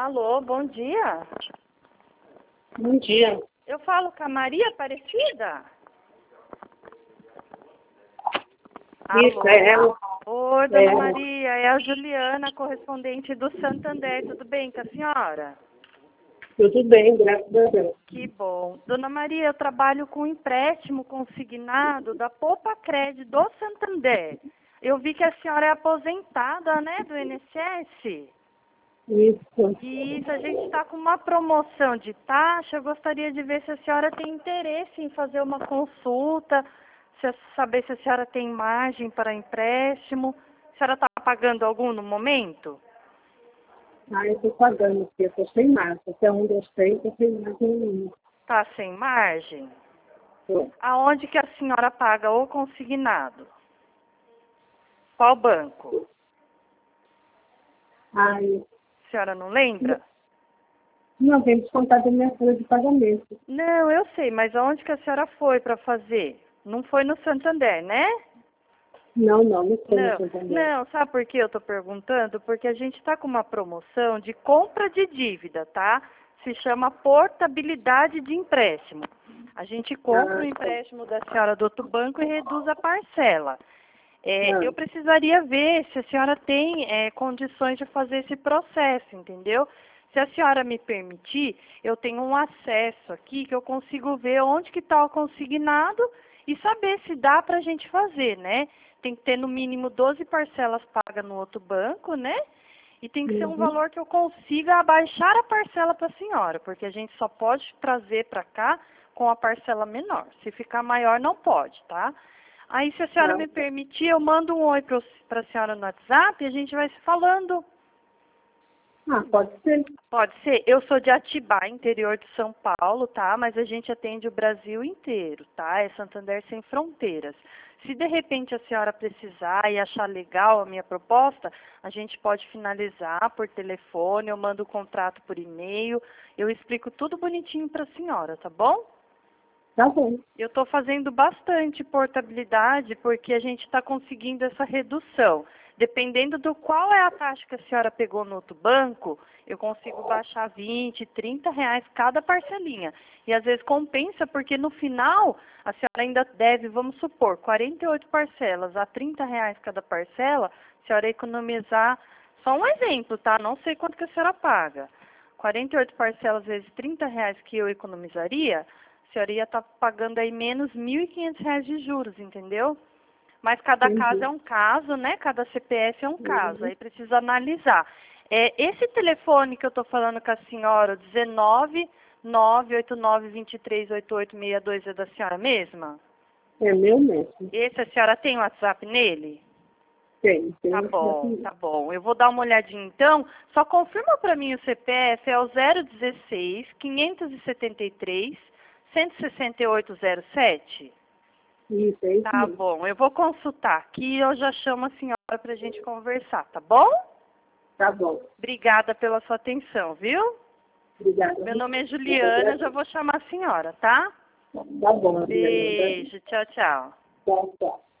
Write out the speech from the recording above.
Alô, bom dia. Bom dia. Eu falo com a Maria Aparecida? Isso, Alô? é ela. Oi, dona Maria, é a Juliana, correspondente do Santander. Tudo bem com a senhora? Tudo bem, graças a Deus. Que bom. Dona Maria, eu trabalho com empréstimo consignado da Poupa-Cred do Santander. Eu vi que a senhora é aposentada, né, do INSS? Isso. Isso, a gente está com uma promoção de taxa. Eu gostaria de ver se a senhora tem interesse em fazer uma consulta, saber se a senhora tem margem para empréstimo. A senhora está pagando algum no momento? Ah, eu estou pagando, porque eu estou sem massa. Até onde eu sei, estou sem massa nenhuma. Está sem margem? Tô. Aonde que a senhora paga o consignado? Qual banco? Ai, A senhora não lembra? não vem descontar da minha folha de pagamento. Não, eu sei, mas aonde que a senhora foi para fazer? Não foi no Santander, né? Não foi no Não, Santander. não, sabe por que eu estou perguntando? Porque a gente está com uma promoção de compra de dívida, tá? Se chama portabilidade de empréstimo. A gente compra o empréstimo da senhora do outro banco e reduz a parcela. Eu precisaria ver se a senhora tem condições de fazer esse processo, entendeu? Se a senhora me permitir, eu tenho um acesso aqui que eu consigo ver onde que está o consignado e saber se dá para a gente fazer, né? Tem que ter no mínimo 12 parcelas pagas no outro banco, né? E tem que ser um valor que eu consiga abaixar a parcela para a senhora, porque a gente só pode trazer para cá com a parcela menor. Se ficar maior, não pode, tá? Aí, se a senhora me permitir, eu mando um oi para a senhora no WhatsApp e a gente vai se falando. Ah, pode ser. Pode ser? Eu sou de Atibaia, interior de São Paulo, tá? Mas a gente atende o Brasil inteiro, tá? É Santander Sem Fronteiras. Se de repente a senhora precisar e achar legal a minha proposta, a gente pode finalizar por telefone, eu mando o contrato por e-mail, eu explico tudo bonitinho para a senhora, tá bom? Tá bom. Eu estou fazendo bastante portabilidade porque a gente está conseguindo essa redução. Dependendo do qual é a taxa que a senhora pegou no outro banco, eu consigo baixar 20, 30 reais cada parcelinha. E às vezes compensa porque no final a senhora ainda deve, vamos supor, 48 parcelas a 30 reais cada parcela, a senhora economizar, só um exemplo, tá? Não sei quanto que a senhora paga. 48 parcelas vezes 30 reais que eu economizaria, a senhora ia estar pagando aí menos R$1.500 de juros, entendeu? Mas cada caso é um caso, né? Cada CPF é um caso, aí precisa analisar. Esse telefone que eu estou falando com a senhora, 19 989 23 8862, é da senhora mesma? É meu mesmo. Esse a senhora tem WhatsApp nele? Tem. Tá bom, tá bom. Eu vou dar uma olhadinha então. Só confirma para mim o CPF, é o 016 573 16807. Isso, é isso Tá mesmo. bom, eu vou consultar aqui e eu já chamo a senhora para a gente conversar, tá bom? Tá bom. Obrigada pela sua atenção, viu? Obrigada. Meu nome é Juliana, já vou chamar a senhora, tá? Tá bom. Beijo, tchau, tchau. Tchau, tchau.